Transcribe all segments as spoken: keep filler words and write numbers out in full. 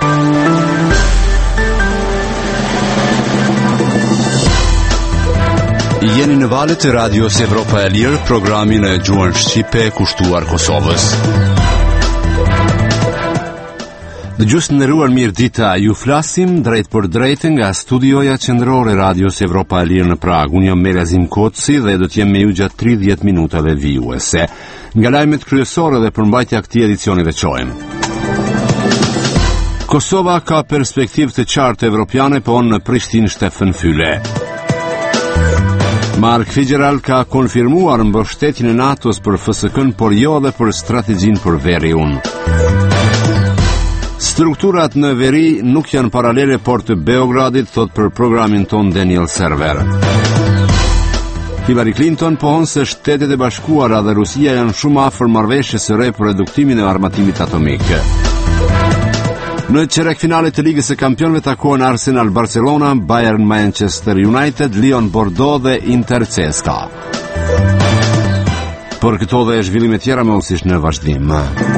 Jeni në valët e Radios Evropa e Lirë, programin e gjuhën shqipe kushtuar Kosovës. Dëgjues të nderuar, mirë dita. Ju flasim drejt për drejt nga studioja qendrore Radios Evropa e Lirë në Prag. Unë jam Merazim Koci dhe do të jem me ju gjatë tridhjetë minutave vijuese. Nga lajmet kryesore dhe përmbajtja e këtij edicioni veçojmë. Kosova ka perspektivë të qartë evropiane, po në Prishtinë Shtefan Füle. Mark Fitzgerald ka konfirmuar mbështetjen e NATO-s për F S K-n, por jo edhe për strategjinë për Veriun. Strukturat në veri nuk janë paralele, por të Beogradit, thot për programin ton Daniel Server. Hillary Clinton pohon se Shtetet e Bashkuara dhe Rusia janë shumë afër marrëveshjes së re për reduktimin e armatimit atomik. Në çerek finalet të Ligës së Kampionëve takohen Arsenal Barcelona, Bayern Manchester United, Lyon Bordeaux dhe Inter C S K A. Për këto dhe zhvillime tjera më osish në vazhdim.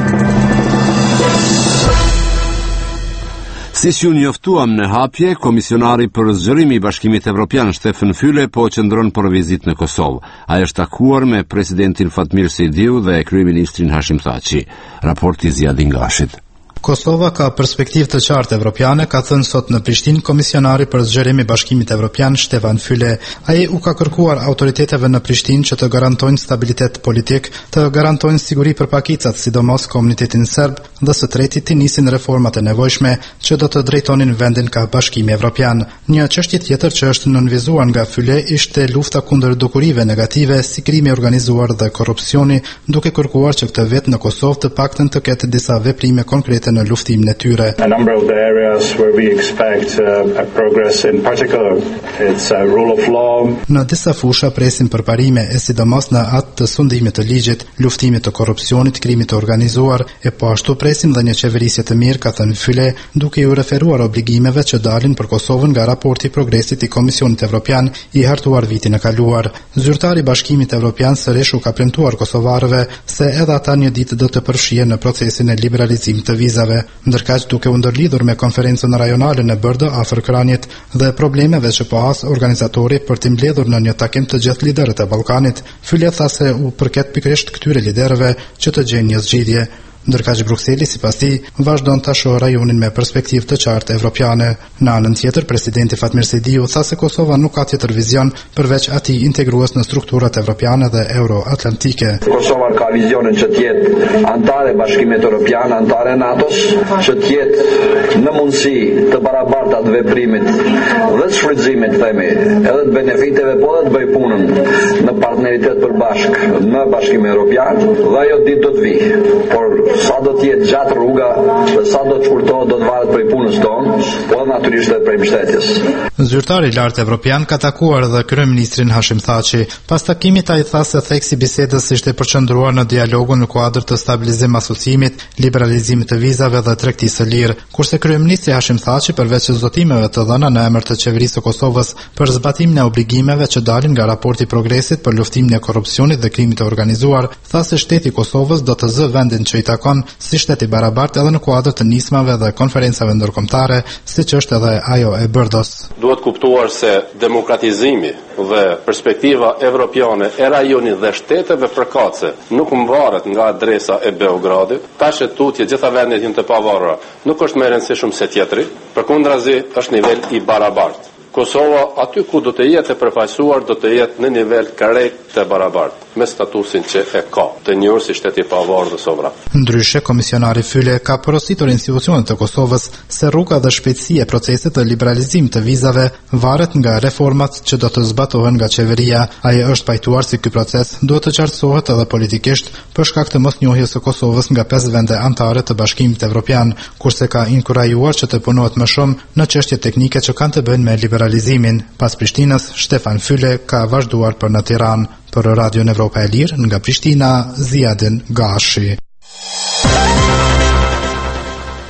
Si që njoftuam në hapje, komisionari për zgjerimi i Bashkimit Evropian Shtefan Füle po qëndron për vizitë në Kosovë. Ai është takuar me presidentin Fatmir Sejdiu dhe kryeministrin Hashim Thaçi. Raporti Ziadin Gashit. Kosova ka perspektivë të qartë evropiane, ka thënë sot në Prishtinë komisionari për zgjerim i Bashkimit Evropian Stefan Füle. Ai u ka kërkuar autoriteteve në Prishtinë që të garantojnë stabilitet politik, të garantojnë siguri për pakicat, sidomos komunitetin serb, dhe së treti të nisin reformat e nevojshme që do të drejtonin vendin ka Bashkimi Evropian. Një çështje tjetër që është nënvizuar nga Füle ishte lufta kundër dukurive negative, si krimi organizuar dhe korrupsioni, duke kërkuar që këtë vit në Kosovë të paktën të ketë disa veprime konkrete në luftimin e tyre. A number of the areas where we expect uh, a progress, in particular it's a rule of law. Në disa fusha presim përparime, e sidomos në atë të sundimit të ligjit, luftimit të korrupsionit, krimit të organizuar, e po ashtu presim dhe një qeverisje të mirë, ka thënë Füle, duke ju referuar obligimeve që dalin për Kosovën nga raporti i progresit i Komisionit Evropian i hartuar vitin e kaluar. Zyrtari i Bashkimit Evropian sërish u ka premtuar kosovarëve se edhe ata një ditë do të përfshihen në procesin e liberalizimit të vizave. Ndërkaq duke u ndërlidhur me konferencën rajonale në Bërdo afër Kranjit dhe problemeve që po has organizatori për të mbledhur në një takim të gjithë liderët e Ballkanit, Füle tha se u përket pikërisht këtyre liderëve që të gjejnë një zgjidhje. Ndërkaq Brukseli, sipas tij, vazhdon ta shohë rajonin me perspektivë të qartë evropiane. Në anën tjetër, presidenti Fatmir Sejdiu tha se Kosova nuk ka tjetër vizion përveç atij integrues në strukturat evropiane dhe euroatlantike. Kosova ka vizionin që të jetë antare e Bashkimit Evropian, antare e NATO-s, që të jetë në mundësi të barabarta të veprimit dhe të shfrytëzimit, themi, edhe të benefiteve, po dhe të bëj punën në partneritet përbashk në Bashkimin Evropian, dhe ajo ditë do të vijë. Por sa do të jetë gjatë rruga dhe sa do të shkurtohet do të varet prej punës tonë, po dhe natyrisht edhe prej mbështetjes. Zyrtari i lartë evropian ka takuar dhe kryeministrin Hashim Thaçi. Pas takimit ai tha se theksi i bisedës ishte përqendruar në dialogun në kuadër të stabilizim asociimit, liberalizimit të vizave dhe tregtisë së lirë, kurse kryeministri Hashim Thaçi përveç zotimeve të dhëna në emër të qeverisë së Kosovës për zbatimin e obligimeve që dalin nga raporti i progresit për luftimin e korrupsionit dhe krimit të organizuar, tha se shteti i Kosovës do të zë vendin që i takon si shtet i barabartë edhe në kuadër të nismave dhe konferencave ndërkombëtare, siç është edhe ajo e Bërdos. Duhet kuptuar se demokratizimi dhe perspektiva evropiane e rajonit dhe shteteve përkatëse nuk mvaret nga adresa e Beogradit. Tash e tutje gjitha vendet janë të pavarura. Nuk është më e rëndësishëm se tjetri, përkundrazi është nivel i barabartë. Kosova aty ku do të jetë e përfaqësuar do të jetë në nivel korrekt të barabartë me statusin që e ka, të njohur si shtet i pavarur dhe sovran. Ndryshe, komisionari Füle ka porositur institucionet të Kosovës se rruga dhe shpejtësia e procesit të liberalizimit të vizave varet nga reformat që do të zbatohen nga qeveria. Ai është pajtuar si ky proces duhet të qartësohet edhe politikisht për shkak të mosnjohjes së Kosovës nga pesë vende anëtare të Bashkimit Evropian, kurse ka inkurajuar që të punohet më shumë në çështje teknike që kanë të bëjnë me liberalizimin. Pas Prishtinës, Stefan Füle ka vazhduar për në Tiranë. Për Radion Evropa e Lirë, nga Prishtina, Ziadin Gashi.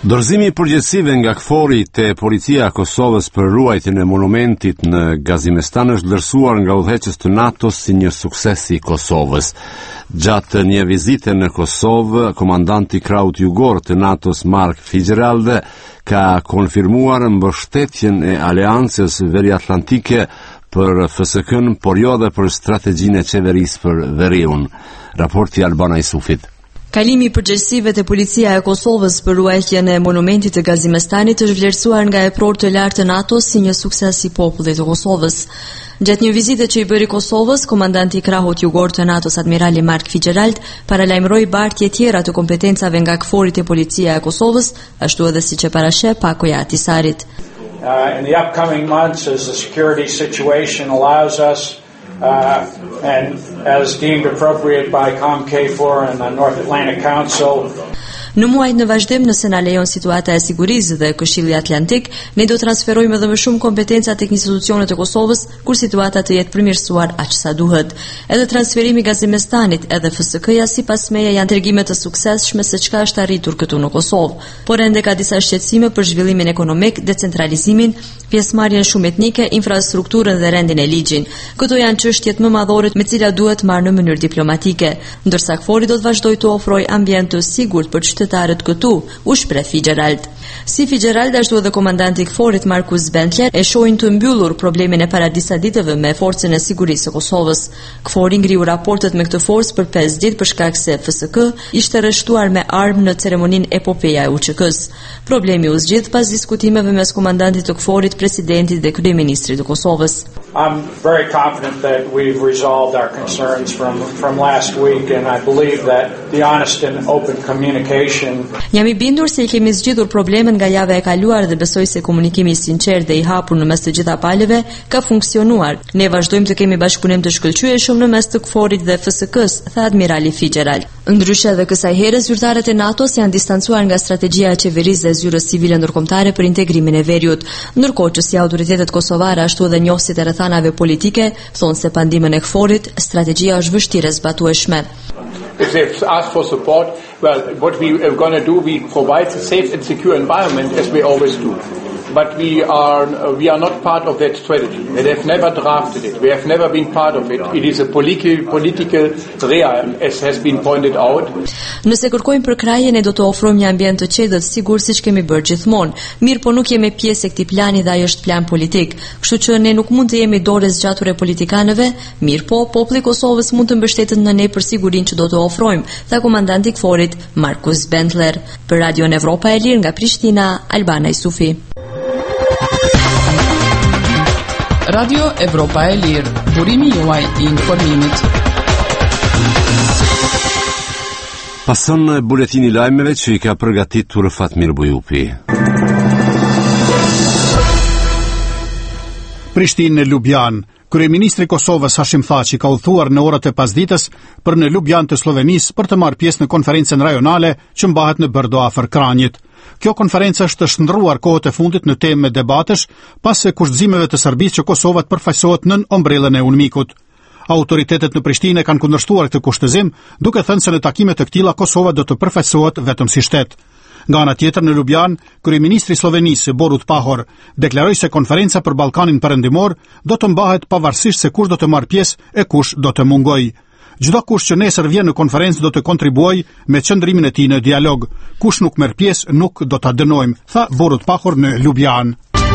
Dorëzimi i përgjegjësive nga KFOR-i te policia e Kosovës për ruajtjen e monumentit në Gazimestan është vlerësuar nga udhëheqës të NATO-s si një sukses i Kosovës. Gjatë një vizite në Kosovë, komandanti kraut jugor të NATO-s Mark Fitzgerald ka konfirmuar mbështetjen e aleancës veriatlantike për F S K-n, por jo dhe për strategjinë e qeverisë për veriun. Raporti Albana Isufit. Kalimi i përgjegjësive te policia e Kosovës për ruajtjen e monumentit të Gazimestanit është vlerësuar nga epror të lartë të NATO-s si një sukses i popullit të Kosovës. Gjatë një vizite që i bëri Kosovës, komandanti i krahut jugor të NATO-s admirali Mark Fitzgerald paralajmëroi bartje tjera të kompetencave nga KFOR-i te policia e Kosovës, ashtu edhe siç e parasheh Pakoja Atisarit. Uh, in the upcoming months, as the security situation allows us, uh, and as deemed appropriate by COMKFOR and the North Atlantic Council, Në muajt në vazhdim, nëse na lejon situata e sigurisë dhe Këshilli Atlantik, ne do transferojmë edhe më shumë kompetenca tek institucionet e Kosovës, kur situata të jetë përmirësuar aq sa duhet. Edhe transferimi i Gazimestanit edhe F S K-ja sipas meje janë tregime të suksesshme se çka është arritur këtu në Kosovë, por ende ka disa shqetësime për zhvillimin ekonomik, decentralizimin, pjesëmarrjen shumë etnike, infrastrukturën dhe rendin e ligjin. Këto janë çështjet më madhore me të cilat duhet marrë në mënyrë diplomatike, ndërsa KFOR-i do të vazhdojë të ofrojë ambient të sigurt për qytetarët këtu, u shpreh Fitzgerald. Si Fitzgerald, ashtu edhe komandanti i KFOR-it Markus Bentler e shohin të mbyllur problemin e para disa ditëve me forcën e sigurisë së Kosovës. KFOR-i ngriu raportet me këtë forcë për pesë ditë për shkak se F S K ishte rreshtuar me armë në ceremoninë epopeja e U Q K-s. Problemi u zgjidh pas diskutimeve mes komandantit të KFOR-it, presidentit dhe kryeministrit të Kosovës. I'm very confident that we've resolved our concerns from, from last week, and I believe that the honest and open communication. Jam i bindur se i kemi zgjidhur problemen nga java e kaluar dhe besoj se komunikimi i sinqert dhe i hapur në mes të gjitha palëve ka funksionuar. Ne vazhdojmë të kemi bashkëpunim të shkëlqyeshëm në mes të KFOR-it dhe F S K-s, tha admirali Fitzgerald. Ndryshe edhe kësaj here, zyrtarët e NATO-s janë distancuar nga strategjia e qeverisë dhe zyrës civile ndërkombëtare për integrimin e veriut, ndërkohë që si autoritetet kosovare ashtu edhe njohësit e rrethanave politike thonë se pa ndihmën e KFOR-it, strategjia është vështirë e zbatueshme. If they ask for support, well, what we are going to do, we provide a safe and secure environment as we always do. But we are uh, we are not part of that strategy. They have never drafted it. We have never been part of it. It is a political political realm, as has been pointed out. Nëse kërkojmë përkrahje, ne do të ofrojmë një ambient të qetë dhe të sigurt siç kemi bërë gjithmonë. Mirë, po nuk jemi pjesë e këtij plani dhe ai është plan politik. Kështu që ne nuk mund të jemi dorë zgjatur e politikanëve. Mirë, po populli i Kosovës mund të mbështetet në ne për sigurinë që do të ofrojmë, tha komandanti i KFOR-it Markus Bentler. Për Radion Evropa e Lirë nga Prishtina, Albana Isufi. Radio Evropa e Lirë, burimi juaj i informimit. Pason buletini lajmeve që i ka përgatitur Fatmir Bujupi. Prishtinë në Ljubljan. Kryeministri i Kosovës Hashim Thaçi ka udhëtuar në orët e pasditës për në Ljubljan të Slovenisë për të marrë pjesë në konferencën rajonale që mbahet në Brdo afër Kranjit. Kjo konferencë është shndruar kohët e fundit në temë debatesh pas se kushtëzimeve të Serbisë që Kosova të përfaqësohet nën ombrellën e UNMIK-ut. Autoritetet në Prishtinë kanë kundërshtuar këtë kushtëzim, duke thënë se në takime të këtilla Kosova do të përfaqësohet vetëm si shtet. Nga ana tjetër, në Ljubljan, kryeministri i Slovenisë Borut Pahor deklaroi se konferenca për Ballkanin Perëndimor do të mbahet pavarësisht se kush do të marrë pjesë e kush do të mungojë. Çdo kush që nesër vjen në konferencë do të kontribuojë me qëndrimin e tij në dialog. Kush nuk merr pjesë nuk do ta dënojmë, tha Borut Pahor në Ljubljan.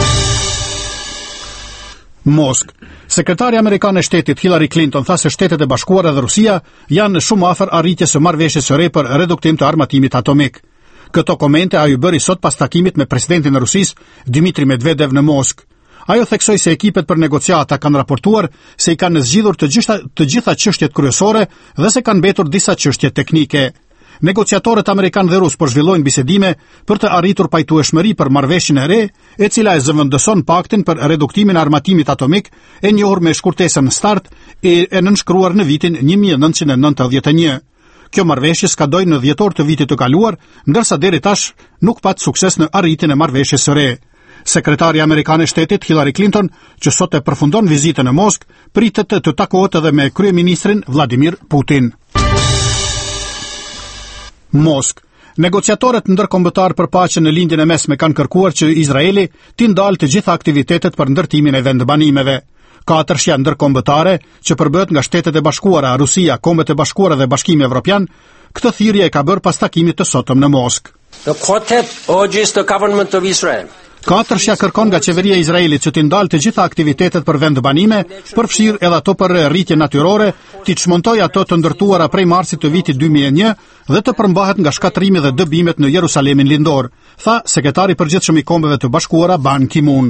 Moskë. Sekretari amerikan e shtetit Hillary Clinton tha se Shtetet e Bashkuara dhe Rusia janë shumë afër arritjes së marrëveshjes së re për reduktim të armatimit atomik. Këto komente ajo bëri sot pas takimit me presidentin e Rusisë Dmitri Medvedev në Moskë. Ajo theksoi se ekipet për negociata kanë raportuar se i kanë zgjidhur të gjitha të gjitha çështjet kryesore dhe se kanë mbetur disa çështje teknike. Negociatorët amerikan dhe rus po zhvillojnë bisedime për të arritur pajtueshmëri për marrëveshjen e re, e cila e zëvendëson paktin për reduktimin e armatimit atomik, e njohur me shkurtesën START, e, e nënshkruar në vitin një mijë e nëntëqind e nëntëdhjetë e një. Kjo marrëveshje skadoi në dhjetor të vitit të kaluar, ndërsa deri tash nuk pat sukses në arritjen e marrëveshjes së re. Sekretari amerikan e shtetit Hillary Clinton, që sot e përfundon vizitën në Moskë, pritet të takohet edhe me kryeministrin Vladimir Putin. Moskë. Negociatorët ndërkombëtar për paqen në lindjen e mesme kanë kërkuar që Izraeli t'i ndalë të gjitha aktivitetet për ndërtimin e vendbanimeve. Katërshja ndërkombëtare, që përbëhet nga Shtetet e Bashkuara, Rusia, Kombet e Bashkuara dhe Bashkimi Evropian, këtë thirrje e ka bërë pas takimit të sotëm në Moskë. The quartet urges the government of Israel. Katërshja kërkon nga qeveria e Izraelit që t'i ndalë të gjitha aktivitetet për vendbanime, përfshirë edhe ato për rritje natyrore, t'i çmontojë ato të ndërtuara prej marsit të vitit dy mijë e një dhe të përmbahet nga shkatrimi dhe dëbimet në Jerusalemin lindor, tha sekretari i përgjithshëm i Kombeve të Bashkuara Ban Ki-moon.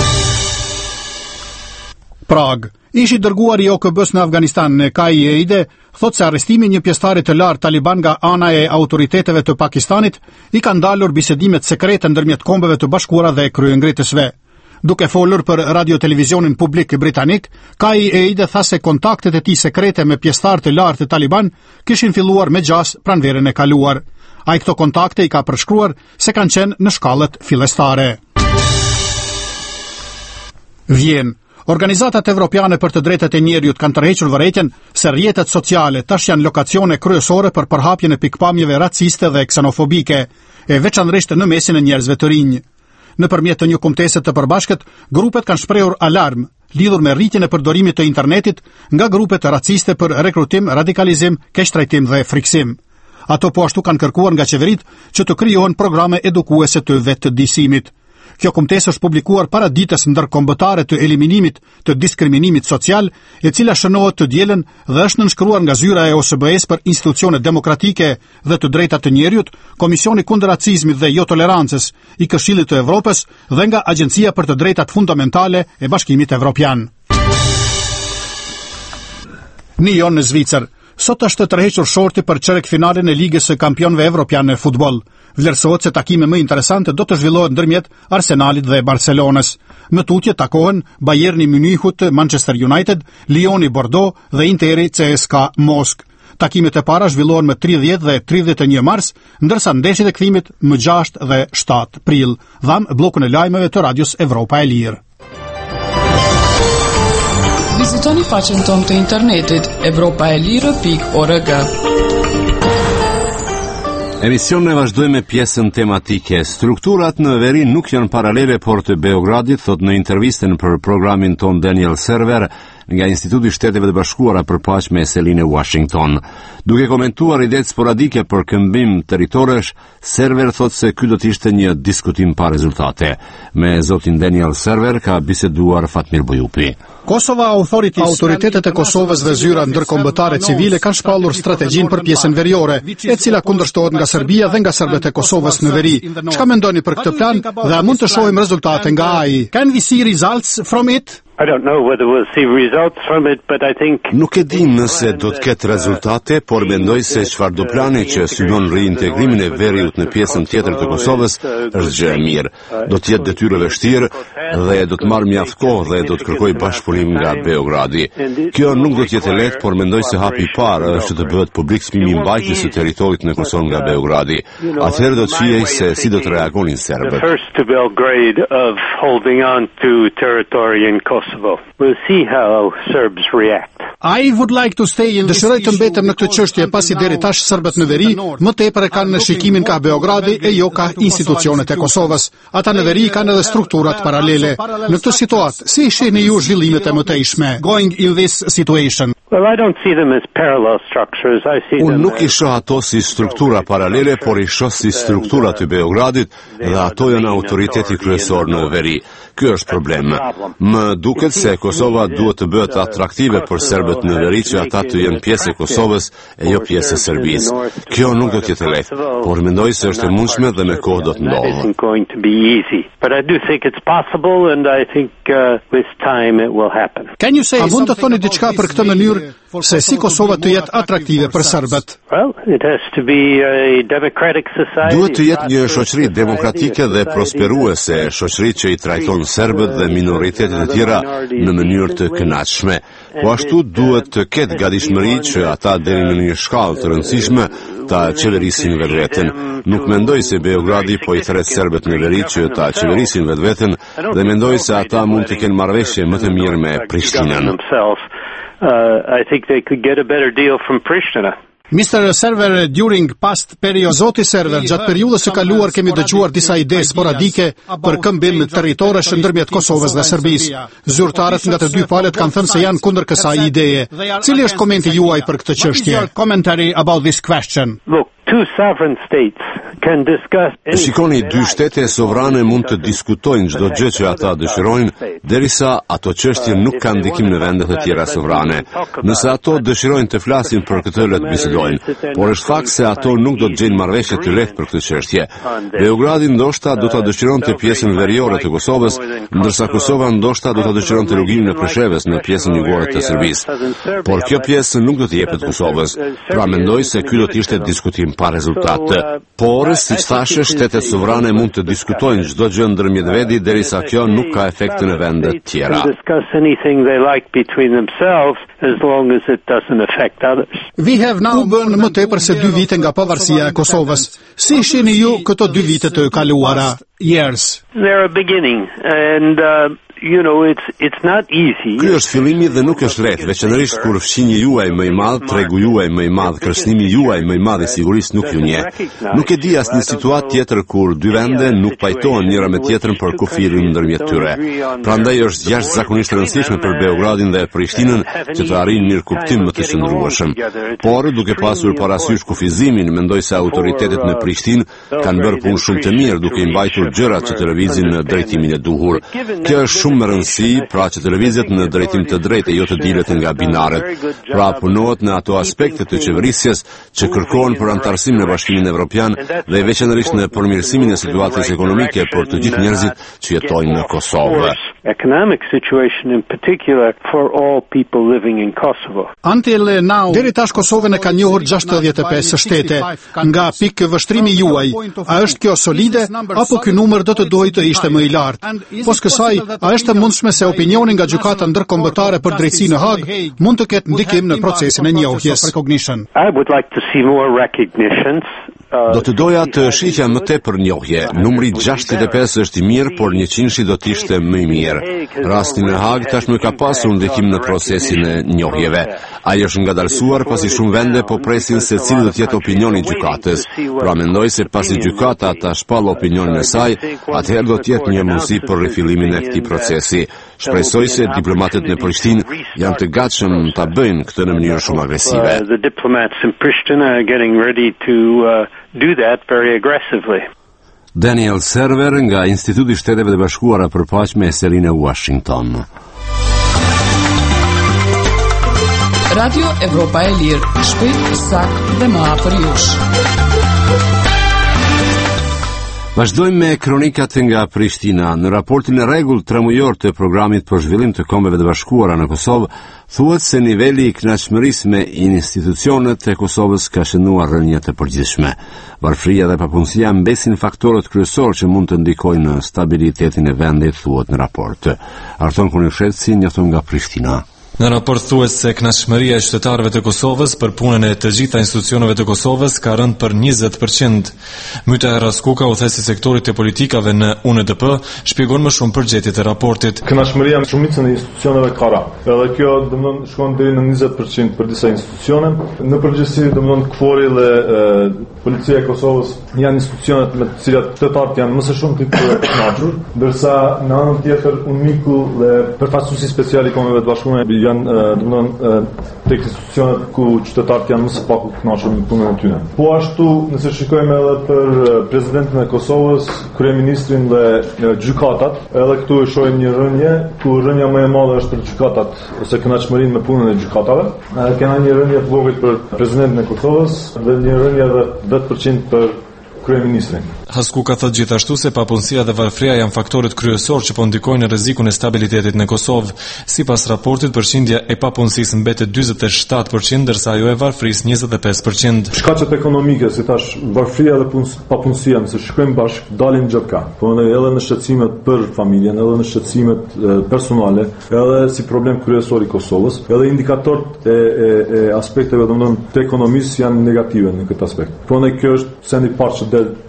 Prag. Ishi dërguar i O K B-s në Afganistan në Kai Eide thot se arrestimi një pjesëtari të lartë taliban nga ana e autoriteteve të Pakistanit i ka ndalur bisedimet sekrete ndërmjet Kombeve të Bashkuara dhe kryengritësve. Duke folur për radio-televizionin publik britanik, Kai Eide tha se kontaktet e tij sekrete me pjesëtar të lartë të Taliban kishin filluar me gjas pranverën e kaluar. Ai këto kontakte i ka përshkruar se kanë qenë në shkallët fillestare. Vjen. Organizatat evropiane për të drejtat e njerëzit kanë tërhequr vërejtjen se rrjetet sociale tash janë lokacione kryesore për përhapjen e pikpamjeve raciste dhe ksenofobike, e veçanërisht në mesin e njerëzve të rinj. Nëpërmjet të një kumtese të përbashkët, grupet kanë shprehur alarm lidhur me rritjen e përdorimit të internetit nga grupet raciste për rekrutim, radikalizim, keqtrajtim dhe friksim. Ato po ashtu kanë kërkuar nga qeverit që të krijohen programe edukuese të vetëdijsimit. Kjo kumtesë është publikuar para ditës ndërkombëtare të eliminimit të diskriminimit social, e cila shënohet të dielën dhe është nënshkruar nga zyra e O S B E-s për institucione demokratike dhe të drejtat të njerëzit, Komisioni kundër racizmit dhe jo tolerancës i Këshillit të Evropës dhe nga Agjencia për të drejtat fundamentale e Bashkimit Evropian. Nyon në Zvicër. Sot është të tërhequr shorti për çerek finalen e Ligës së Kampionëve Evropian në futboll. Vlerësohet se takime më interesante do të zhvillohen ndërmjet Arsenalit dhe Barcelonës. Në tutje takohen Bayerni Munichut, Manchester United, Lioni Bordeaux dhe Interi C S K A Moskë. Takimet e para zhvillohen më tridhjetë dhe tridhjetë e një mars, ndërsa ndeshjet e kthimit më gjashtë dhe shtatë prill. Dham bllokun e lajmeve të Radios Evropa e Lirë. Vizitoni faqen tonë të internetit evropaelire pikë org. Emisionin e vazhdojmë me pjesën tematike. Strukturat në veri nuk janë paralele por të Beogradit, thot në intervistën për programin ton Daniel Server nga Instituti i Shteteve të Bashkuara për Paqe me Seline Washington. Duke komentuar idetë sporadike për këmbim territorësh, Server thot se ky do të ishte një diskutim pa rezultate. Me zotin Daniel Server ka biseduar Fatmir Bujupi. Kosova Authorities, autoritetet e Kosovës dhe zyra ndërkombëtare civile kanë shpallur strategjinë për pjesën veriore, e cila kundërshtohet nga Serbia dhe nga serbët e Kosovës në veri. Çka mendoni për këtë plan dhe a mund të shohim rezultate nga ai? Can we see results from it? I don't know whether we'll see results from it, but I think... Nuk e dim nëse do të ketë rezultate, por mendoj se çfarë do plani që synon reintegrimin e veriut në pjesën tjetër të Kosovës është gjë e mirë. Do të jetë detyrë e vështirë dhe do të marrë mjaft kohë dhe do të kërkojë bashkëpunim nga Beogradi. Kjo nuk do të jetë lehtë, por mendoj se hapi i parë është të bëhet publik çmimi i mbajtjes së territorit në Kosovë nga Beogradi. Atëherë do të shihej se si do të reagonin serbët. The first to Belgrade of holding on to territory in Kosovo. We'll see how Serbs react. I would like to stay in... Dëshiroj të mbetem në këtë çështje pasi deri tash serbët në veri më tepër e kanë në shikimin ka Beogradi e jo ka institucionet e Kosovës. Ata në veri kanë edhe strukturat paralele. Në këtë situatë, si shihni ju zhvillimet e mëtejshme going in this situation? Well, I don't see them as parallel structures. I see them. Unë nuk i shoh ato si struktura paralele, por i shoh si struktura të Beogradit dhe ato janë autoriteti kryesor në veri. Ky është problem. Më duket se Kosova duhet të bëhet atraktive për serbët në veri që ata të jenë pjesë e Kosovës e jo pjesë e Serbisë. Kjo nuk do të jetë lehtë, por mendoj se është e mundshme dhe me kohë do të ndodhë. But I do think it's possible and I think uh, with time it will happen. Can you say, a mund të thoni diçka për këtë mënyrë se si Kosova të jetë atraktive për serbët? Well, it has to be a democratic society. Duhet të jetë një shoqëri demokratike dhe prosperuese, shoqëri që i trajton serbët dhe minoritetet e tjera në mënyrë të kënaqshme. Po ashtu duhet të ketë gatishmëri që ata deri në një shkallë të rëndësishme ta qeverisin vetveten. Nuk mendoj se Beogradi po i thret serbët në veri që ta qeverisin vetveten dhe mendoj se ata mund të kenë marrëveshje më të mirë me Prishtinën. Uh, I think they could get a better deal from Pristina. mister Server, during past period, Zoti Server, gjatë periudhës së kaluar kemi dëgjuar disa ide sporadike për këmbim territorësh ndërmjet Kosovës dhe Serbisë. Zyrtarët nga të dy palët kanë thënë se janë kundër kësaj ideje. Cili është komenti juaj për këtë çështje? Commentary about this question. Look, two sovereign states can discuss any... Shikoni, dy shtete sovrane mund të diskutojnë çdo gjë që ata dëshirojnë, derisa ato çështje nuk kanë ndikim në vendet e tjera sovrane. Nëse ato dëshirojnë të flasin për këtë, le të bisedojnë, por është fakt se ato nuk do të gjejnë marrëveshje të lehtë për këtë çështje. Beogradi ndoshta do ta dëshironte pjesën veriore të Kosovës, ndërsa Kosova ndoshta do ta dëshironte rrugimin e Preshevës në pjesën jugore të Serbisë. Por kjo pjesë nuk do të jepet Kosovës. Pra mendoj se ky do të ishte diskutim pa rezultat. Por, siç thashë, shtetet sovrane mund të diskutojnë çdo gjë ndërmjet vedi derisa kjo nuk ka efekte në vende të tjera. We have now bën më tepër se dy vite nga pavarësia e Kosovës. Si shihni ju këto dy vite të kaluara? Years. They're a beginning and uh, you know it's it's not easy. Ky është fillimi dhe nuk është lehtë, veçanërisht kur fshinji juaj më i madh, tregu juaj më i madh, kërcënimi juaj më i madh i sigurisë nuk ju njeh. Nuk e di asnjë situatë tjetër kur dy vende nuk pajtohen njëra me tjetrën për kufirin ndërmjet tyre. Prandaj është jashtëzakonisht e rëndësishme për Beogradin dhe Prishtinën që të arrijnë mirë kuptim më të qëndrueshëm. Por duke pasur parasysh kufizimin, mendoj se autoritetet në Prishtinë kanë bërë punë shumë të mirë duke i mbajtur gjërat që të lëvizin në drejtimin e duhur. Kjo është shumë më rëndësi, pra që të lëvizet në drejtim të drejtë, jo të dilet nga binaret. Pra punohet në ato aspekte të qeverisjes që kërkohen për antarësimin në Bashkimin Evropian dhe veçanërisht në përmirësimin e situatës ekonomike për të gjithë njerëzit që jetojnë në Kosovë. Economic situation in particular for all people living in Kosovo. Until now, deri tash Kosovën e ka njohur gjashtëdhjetë e pesë shtete. Nga pikë vështrimi juaj, a është kjo solide apo ky numër do të duhej të ishte më i lartë? Pos kësaj, a është e mundshme se opinioni nga gjykata ndërkombëtare për drejtësi në Hag mund të ketë ndikim në procesin e njohjes? I would like to see more recognitions. Do të doja të shihja më tepër njohje. Numri gjashtëdhjetë e pesë është i mirë, por njëqind do të ishte më i mirë. Rasti në Hag tashmë ka pasur ndikim në procesin e njohjeve. Ai është ngadalësuar pasi shumë vende po presin se cili do të jetë opinioni i gjykatës. Pra mendoj se pasi gjykata ta shpall opinionin e saj, atëherë do të jetë një mundësi për rifillimin e këtij procesi. Shpresoj se diplomatët në Prishtinë janë të gatshëm ta bëjnë këtë në mënyrë shumë agresive. Uh, the diplomats in Pristina are getting ready to uh, do that very aggressively. Daniel Server nga Instituti i Shteteve të Bashkuara për Paqe, Selina, Washington. Radio Evropa e Lirë, shpejt, saktë dhe më afër jush. Vazhdojmë me kronikat nga Prishtina. Në raportin e rregull tremujor të programit për zhvillim të Kombeve të Bashkuara në Kosovë, thuhet se niveli i kënaqësisë me institucionet e Kosovës ka shënuar rënje të përgjithshme. Varfëria dhe papunësia mbesin faktorët kryesorë që mund të ndikojnë në stabilitetin e vendit, thuhet në raport. Arton Kunishetsi njofton nga Prishtina. Në raport thuhet se kënaqësia e qytetarëve të Kosovës për punën e të gjitha institucioneve të Kosovës ka rënë për njëzet përqind. Myta Raskuka, udhëheqësi i sektorit të politikave në U N D P, shpjegon më shumë përgjigjet e raportit. Kënaqësia me shumicën e institucioneve ka rënë. Edhe kjo domthon shkon deri në njëzet përqind për disa institucione. Në përgjithësi domthon KFOR-i dhe policia e Kosovës janë institucionet me të cilat qytetarët janë më së shumti të kënaqur, ndërsa në anën tjetër UNMIK-u dhe përfaqësuesi special i Kombeve të Bashkuara janë domthon tek institucionet ku qytetarët janë më së paku të kënaqur me punën e tyre. Po ashtu, nëse shikojmë edhe për presidentin e Kosovës, kryeministrin dhe gjykatat, edhe këtu e shohim një rënje, ku rënja më e madhe është për gjykatat ose kënaqëmërinë me punën e gjykatave. Kena një rënje të vogël për presidentin e Kosovës dhe një rënje edhe dhetë përqind për kryeministrin. Haskuka thot gjithashtu se papunësia dhe varfëria janë faktorët kryesorë që po ndikojnë në rrezikun e stabilitetit në Kosovë. Sipas raportit, përqindja e papunësisë mbetet dyzet e shtatë përqind, ndërsa ajo e varfërisë njëzet e pesë përqind. Shkaqet ekonomike, si thash, varfëria dhe papunësia, nëse shikojmë bashkë, dalin gjopka. Po edhe në shqetësimet për familjen, edhe në shqetësimet personale, edhe si problem kryesor i Kosovës, edhe indikatorët e, e, e aspekteve domthon të ekonomisë janë negative në këtë aspekt. Po ne kjo është sendi i parë që del me njëherë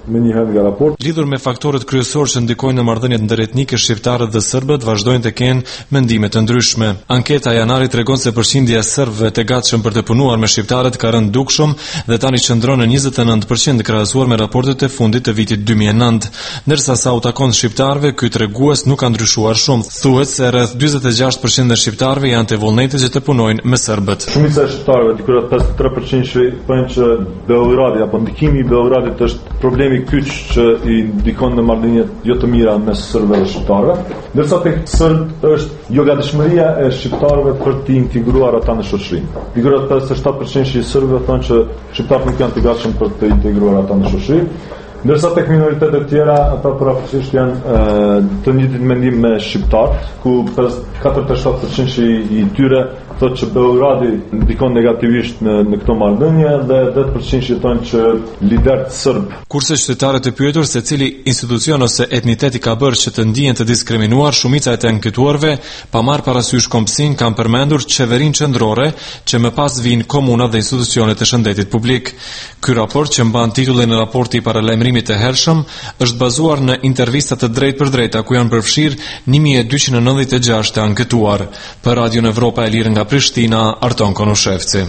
vend nga raporti. Lidhur me faktorët kryesorë që ndikojnë në marrëdhëniet ndërretnike, shqiptarët dhe serbët vazhdojnë të kenë mendime të ndryshme. Anketa e janarit tregon se përqindja e serbëve të gatshëm për të punuar me shqiptarët ka rënë dukshëm dhe tani qëndron në njëzet e nëntë përqind krahasuar me raportet e fundit të vitit dy mijë e nëntë. Ndërsa sa u takon shqiptarëve, ky tregues nuk ka ndryshuar shumë. Thuhet se rreth dyzet e gjashtë përqind e shqiptarëve janë të vullnetë që të punojnë me serbët. Shumica e shqiptarëve, diku rreth pesëdhjetë e tre përqind thonë që Beogradi apo ndikimi i Beogradit është problemi kyç që i ndikon në marrëdhëniet jo të mira mes serbëve dhe shqiptarëve, ndërsa tek serbët është jo gatishmëria e shqiptarëve për të integruar ata në shoqërinë. Diku rreth pesëdhjetë e shtatë përqind e serbëve thonë që shqiptarët nuk janë të gatshëm për të integruar ata në shoqëri. Ndërsa tek minoritetet tjera, ata përafërsisht janë e, të njëjtit mendim me shqiptarët, ku katërdhjetë e shtatë përqind i tyre thotë që Beogradi ndikon negativisht në, në këto marrëdhënie dhe dhjetë përqind thonë që liderët serb. Kurse qytetarët e pyetur se cili institucion ose etnitet i ka bërë që të ndihen të diskriminuar, shumica e të ankituarve, pa marrë parasysh kombësinë, kanë përmendur qeverinë qendrore, që më pas vijnë komunat dhe institucionet e shëndetit publik. Ky raport, që mban titullin Raporti i paralajmërimit të hershëm, është bazuar në intervista të drejtë për drejta ku janë përfshirë një mijë e dyqind e nëntëdhjetë e gjashtë të ankituar. Për Radion Evropa e Lirë nga Prishtina, Arton Konushevci.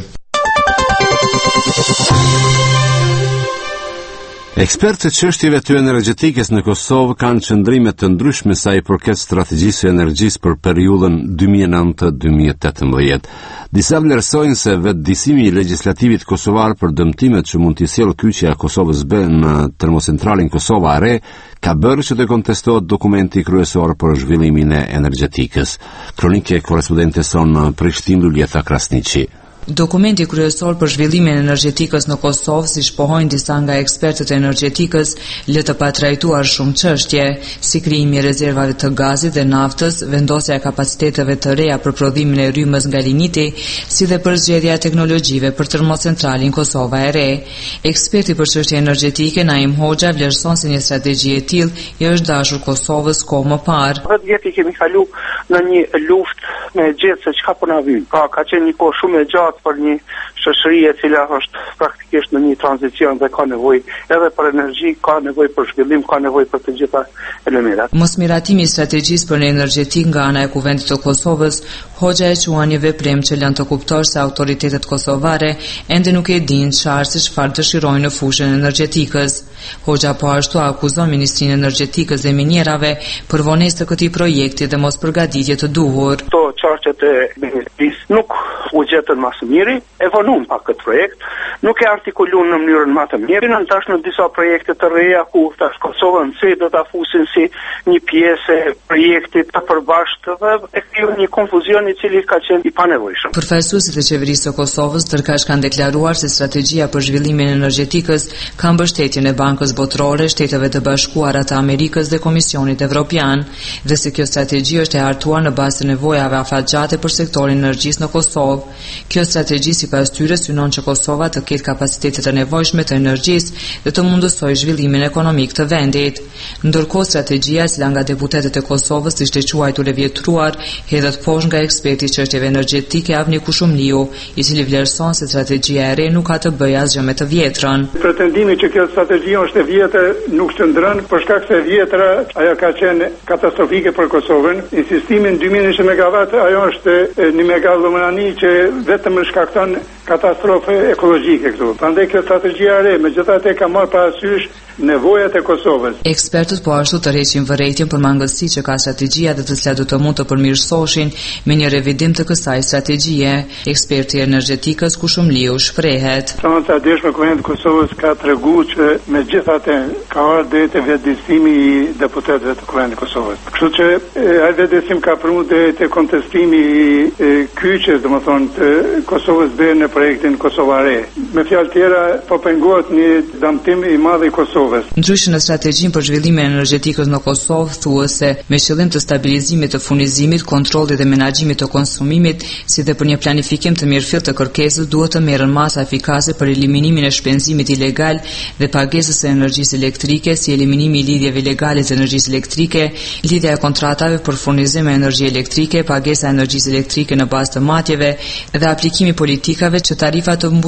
Ekspertët çështjeve të energjetikës në Kosovë kanë qëndrime të ndryshme sa i përket strategjisë së energjisë për periudhën dy mijë e nëntë dy mijë e tetëmbëdhjetë. Disa vlerësojnë se vetëdijsimi i legjislativit kosovar për dëmtimet që mund t'i sjellë kyçja e Kosovës B në termocentralin Kosova e Re ka bërë që të kontestohet dokumenti kryesor për zhvillimin e energjetikës. Kronike korrespondente son në Prishtinë, Luljeta Krasniqi. Dokumenti kryesor për zhvillimin e energjetikës në Kosovë, si shpohojnë disa nga ekspertët e energjetikës, lë të patrajtuar shumë çështje, si krijimi i rezervave të gazit dhe naftës, vendosja e kapaciteteve të reja për prodhimin e rrymës nga ligniti, si dhe për zgjedhja e teknologjive për termocentralin Kosova e Re. Eksperti për çështje energjetike Naim Hoxha vlerëson se një strategji e tillë i është dashur Kosovës kohë më parë. dhjetë vjet i kemi kalu në një luftë me gjetë se çka po na vjen. Ka ka qenë një kohë shumë e gjatë për një shoqëri e cila është praktikisht në një tranzicion dhe ka nevojë edhe për energji, ka nevojë për zhvillim, ka nevojë për të gjitha elementat. Mosmiratimi i strategjisë për energjetik nga ana e Kuvendit të Kosovës, Hoxha e quan një veprim që lën të kuptosh se autoritetet kosovare ende nuk e dinë qartë se çfarë dëshirojnë në fushën e energjetikës. Hoxha po ashtu akuzon Ministrinë e Energjetikës dhe Minierave për vonesë të këtij projekti dhe mos përgatitje të duhur. Këto çarqet e ministrisë nuk u gjetën më së miri, evoluon pa këtë projekt, nuk e artikuluan në mënyrën më të mirë, në tash në disa projekte të reja ku tash Kosova nëse do ta fusin si një pjesë e projektit të përbashkët dhe e krijon një konfuzion i cili ka qenë i panevojshëm. Përfaqësuesit e qeverisë së Kosovës ndërkësh kanë deklaruar se strategjia për zhvillimin e energjetikës ka mbështetjen e Bankës Botërore, Shteteve të Bashkuara të Amerikës dhe Komisionit Evropian, dhe se kjo strategji është e hartuar në bazë të nevojave afatgjate për sektorin e energjisë në Kosovë. Kjo strategji sipas tyre synon që Kosova të ketë kapacitetet e nevojshme të energjisë dhe të mundësojë zhvillimin ekonomik të vendit. Ndërkohë strategjia, e cila nga deputetët e Kosovës ishte quajtur e vjetruar, hedhet poshtë nga eksperti i çështjeve energjetike Avni Kushumliu, i cili vlerëson se strategjia e re nuk ka të bëjë asgjë me të vjetrën. Pretendimi që kjo strategji është e vjetër nuk qëndron, për shkak se e vjetra ajo ka qenë katastrofike për Kosovën. Insistimin dy mijë e njëqind megawatt ajo është një megalomani që vetëm shkakton katastrofë ekologjike këtu. Prandaj kjo strategjia e re, megjithatë ka marrë parasysh nevojat e Kosovës. Ekspertët po ashtu tërheqin vërejtjen për mangësitë që ka strategjia dhe të cilat do të mund të përmirësoshin me një revidim të kësaj strategjie. Eksperti i energjetikës Kushumliu shprehet. Sonta dëshmë Kuvendit të Kosovës ka treguar që megjithatë ka ardhur deri te vetëdijsimi i deputetëve të Kuvendit të Kosovës. Kështu që ai vetëdijsim ka prur deri te kontestimi i kyçes, domethënë të Kosovës bërë në projektin Kosova Re. Me fjalë tjera, po pengohet një dëmtim i madh i Kosovës. Ndryshe në strategjinë për zhvillimin e energjetikës në Kosovë thuhet se me qëllim të stabilizimit të furnizimit, kontrollit dhe menaxhimit të konsumimit, si dhe për një planifikim të mirëfillt të kërkesës, duhet të merren masa efikase për eliminimin e shpenzimit ilegal dhe pagesës së energjisë elektrike, si eliminimi i lidhjeve ilegale të energjisë elektrike, lidhja e kontratave për furnizim me energji elektrike, pagesa e energjisë elektrike në bazë të matjeve dhe aplikimi politikave që tarifat të mbulojnë gradualisht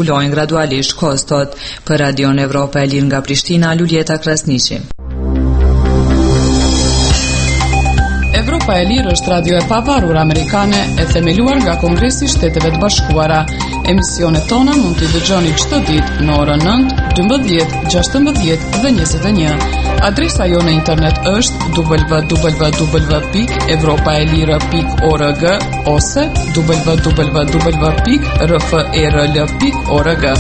gradualisht kostot. Për Radion Evropa e Lirë nga Prishtina, Luljeta Krasniqi. Evropa e Lirë është radio e pavarur amerikane e themeluar nga Kongresi i Shteteve të Bashkuara. Emisionet tona mund t'i dëgjoni çdo ditë në orën nëntë, dymbëdhjetë, gjashtëmbëdhjetë dhe njëzet e një. Adresa jo në internet është w w w pikë evropaelire pikë org ose w w w pikë r f e r l pikë org.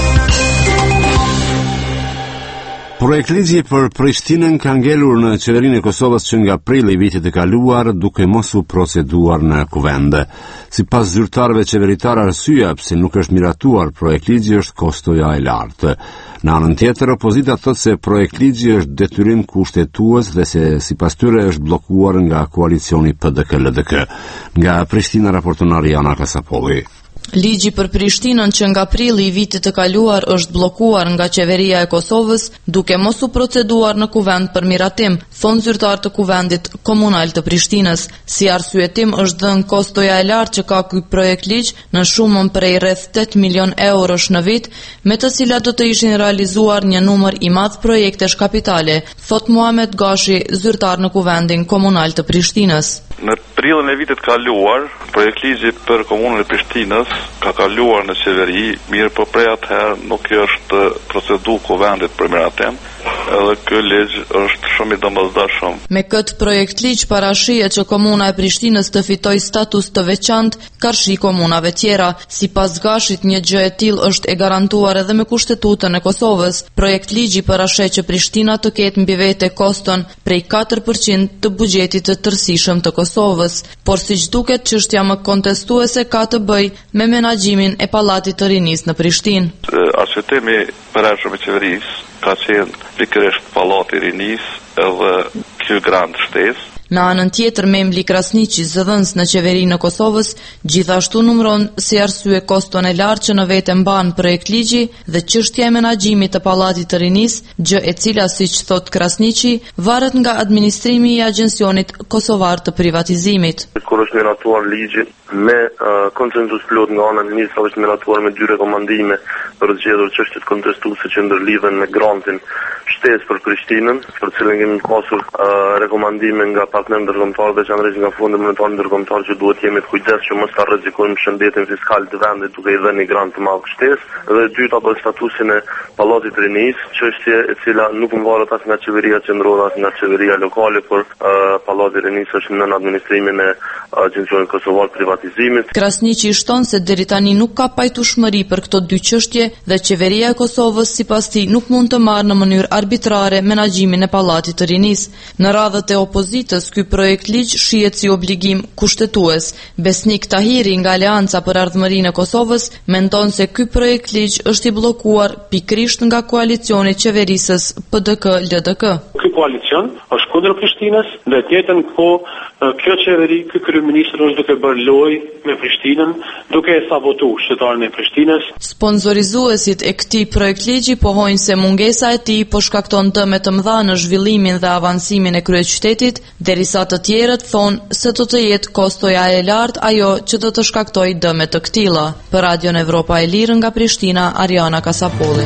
Projektligji për Prishtinën ka ngelur në qeverinë e Kosovës që nga prilli i vitit të kaluar duke mos u proceduar në kuvend. Sipas zyrtarëve qeveritar, arsyeja pse nuk është miratuar projektligji është kostoja e lartë. Në anën tjetër, opozita thotë se projektligji është detyrim kushtetues dhe se sipas tyre është bllokuar nga koalicioni P D K L D K. Nga Prishtina raporton Ariana Kasapolli. Ligji për Prishtinën që nga prilli i vitit të kaluar është bllokuar nga qeveria e Kosovës duke mos u proceduar në kuvend për miratim, thon zyrtar të kuvendit komunal të Prishtinës. Si arsyetim është dhënë kostoja e lartë që ka ky projekt ligj në shumën prej rreth tetë milion eurosh në vit, me të cilat do të ishin realizuar një numër i madh projektesh kapitale, thot Muhamet Gashi, zyrtar në kuvendin komunal të Prishtinës. Në prillin e vitit kaluar, projektligji për komunën e Prishtinës ka kaluar në qeveri, mirë po prej atëherë nuk është procedu kuvendit për miratim, edhe ky ligj është shumë i domosdoshëm. Me këtë projekt ligj parashihet që komuna e Prishtinës të fitojë status të veçantë karshi komunave tjera. Sipas Gashit, një gjë e tillë është e garantuar edhe me Kushtetutën e Kosovës. Projekt ligji parasheh që Prishtina të ketë mbi vete koston prej katër përqind të buxhetit të tërësishëm të Kosovës, por siç duket çështja më kontestuese ka të bëjë me menaxhimin e Pallatit të Rinisë në Prishtinë. Arsyetimi përhershëm i qeverisë ka qenë pikërisht Pallati i Rinisë edhe ky grand shtesë. Në anën tjetër, Memli Krasniqi, zëdhënës në qeverinë e Kosovës, gjithashtu numëron si arsye koston e lartë që në vete mban projekt ligji dhe çështja e menaxhimit të Pallatit të Rinisë, gjë e cila, siç thot Krasniqi, varet nga administrimi i agjencionit kosovar të privatizimit. Kur është miratuar ligji me uh, konsensus plot nga ana e ministrave, është miratuar me dy rekomandime për zgjedhur çështjet kontestuese që ndërlidhen me grantin shtesë për Prishtinën, për cilën kemi pasur uh, rekomandime nga partnerë ndërkombëtar, veçanërisht nga Fondi Monetar Ndërkombëtar, që duhet jemi të kujdesshëm që mos ta rrezikojmë shëndetin fiskal të vendit duke i dhënë një grant të madh shtesë. Dhe e dyta për statusin e Pallatit të Rinisë, çështje e cila nuk varet as nga qeveria qendrore as nga qeveria lokale, por uh, Pallati i Rinisë është nën administrimin e agjencionit kosovar privatizimit. Krasniqi shton se deri tani nuk ka pajtueshmëri për këto dy çështje dhe qeveria e Kosovës sipas tij nuk mund të marrë në mënyrë arbitrare menaxhimin e Pallatit të Rinisë. Në radhët e opozitës, ky projekt ligj shihet si obligim kushtetues. Besnik Tahiri nga Aleanca për Ardhmërinë e Kosovës mendon se ky projekt ligj është i bllokuar pikërisht nga koalicioni i qeverisës P D K L D K. Ky koalicion është kundër Prishtinës dhe tjetër po kjo qeveri, ky kryeminist është duke bërë lojë me Prishtinën, duke e sabotuar shtetarën e Prishtinës. Sponsorizuesit e këtij projekt ligji pohojnë se mungesa e tij po shkakton dëme të mëdha në zhvillimin dhe avansimin e kryeqytetit, derisa të tjerët thonë se do të jetë kostoja e lartë ajo që do të shkaktojë dëme të këtilla. Për Radion Evropa e Lirë nga Prishtina, Ariana Kasapolli.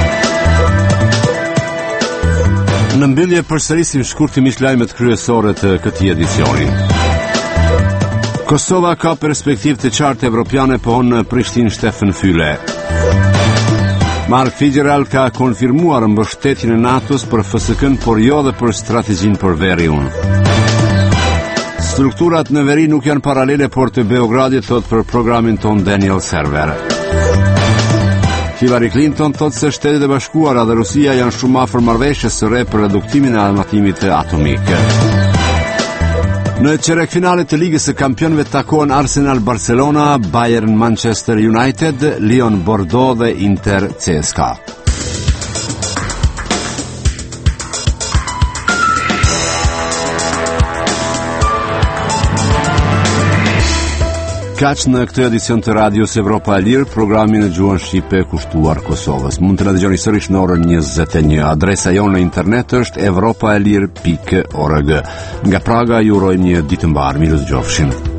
Në mbyllje përsërisim shkurtimisht lajmet kryesore të këtij edicioni. Kosova ka perspektivë të qartë evropiane, pohon në Prishtinë Stefan Füle. Mark Fitzgerald ka konfirmuar mbështetjen e NATO-s për F S K-n, por jo dhe për strategjinë për veriun. Strukturat në veri nuk janë paralele, por të Beogradit, thot për programin ton Daniel Server. Hillary Clinton thot se Shtetet e Bashkuara dhe Rusia janë shumë afër marrëveshjes së re për reduktimin e armatimit atomik. Në çerekfinalet të Ligës së Kampionëve takohen Arsenal Barcelona, Bayern Manchester United, Lyon Bordeaux dhe Inter C S K A. Kaq në këtë edicion të Radios Evropa e Lirë, programin në gjuhën shqipe kushtuar Kosovës. Mund të na dëgjoni sërish në orën njëzet e një. Adresa jonë në internet është evropaelir pikë org. Nga Praga ju urojmë një ditë mbar, mirë dëgjofshin.